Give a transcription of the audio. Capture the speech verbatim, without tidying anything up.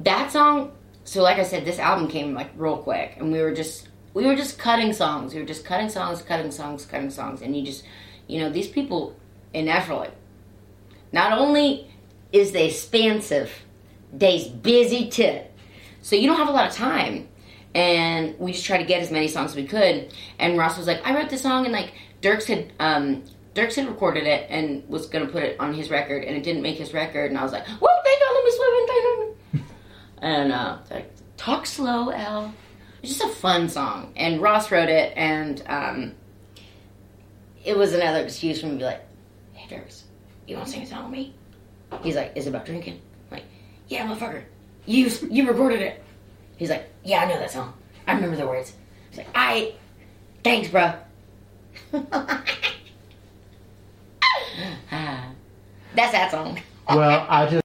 that song. So, like I said, this album came like real quick, and we were just we were just cutting songs. We were just cutting songs, cutting songs, cutting songs, and you just, you know, these people in Nashville, like, not only is they expansive, they's busy too. So you don't have a lot of time, and we just tried to get as many songs as we could. And Ross was like, I wrote this song, and like Dirks had um, Dirks had recorded it and was gonna put it on his record, and it didn't make his record. And I was like, whoa, thank God, let me slip in, thank God. And uh, like, talk slow, Al. It's just a fun song, and Ross wrote it, and um, it was another excuse for me to be like, hey, Dirks, you want to sing a song with me? He's like, is it about drinking? I'm like, yeah, motherfucker, you you recorded it. He's like, yeah, I know that song. I remember the words. He's like, I, thanks, bro. That's that song. Well, I just